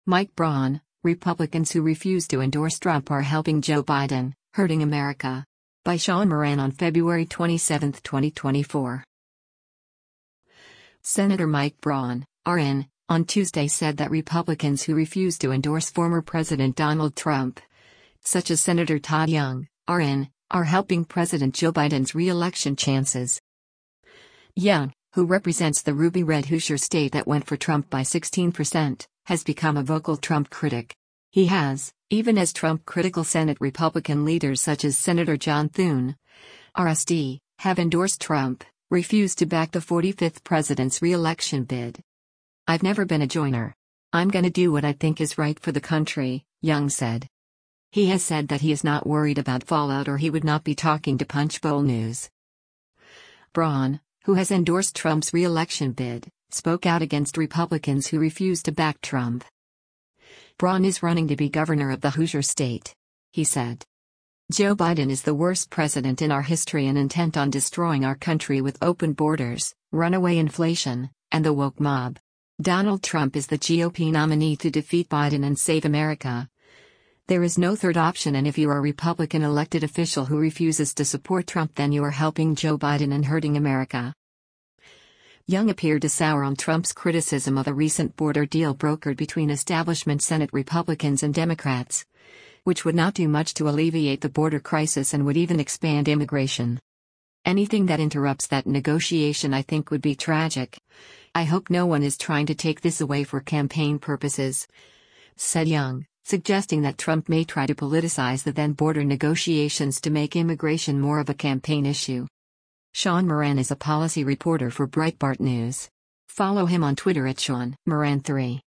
Mike Braun, Republicans who refuse to endorse Trump are helping Joe Biden, hurting America. By Sean Moran on February 27, 2024. Senator Mike Braun, RN, on Tuesday said that Republicans who refuse to endorse former President Donald Trump, such as Senator Todd Young, RN, are helping President Joe Biden's re-election chances. Young, who represents the ruby red Hoosier state that went for Trump by 16%, has become a vocal Trump critic. He has, even as Trump-critical Senate Republican leaders such as Senator John Thune, RSD, have endorsed Trump, refused to back the 45th president's re-election bid. "I've never been a joiner. I'm gonna do what I think is right for the country," Young said. He has said that he is not worried about fallout or he would not be talking to Punchbowl News. Braun, who has endorsed Trump's re-election bid, spoke out against Republicans who refuse to back Trump. Braun is running to be governor of the Hoosier state. He said, "Joe Biden is the worst president in our history and intent on destroying our country with open borders, runaway inflation, and the woke mob. Donald Trump is the GOP nominee to defeat Biden and save America. There is no third option, and if you are a Republican elected official who refuses to support Trump, then you are helping Joe Biden and hurting America." Young appeared to sour on Trump's criticism of a recent border deal brokered between establishment Senate Republicans and Democrats, which would not do much to alleviate the border crisis and would even expand immigration. "Anything that interrupts that negotiation I think would be tragic. I hope no one is trying to take this away for campaign purposes," said Young, suggesting that Trump may try to politicize the then border negotiations to make immigration more of a campaign issue. Sean Moran is a policy reporter for Breitbart News. Follow him on Twitter at Sean Moran3.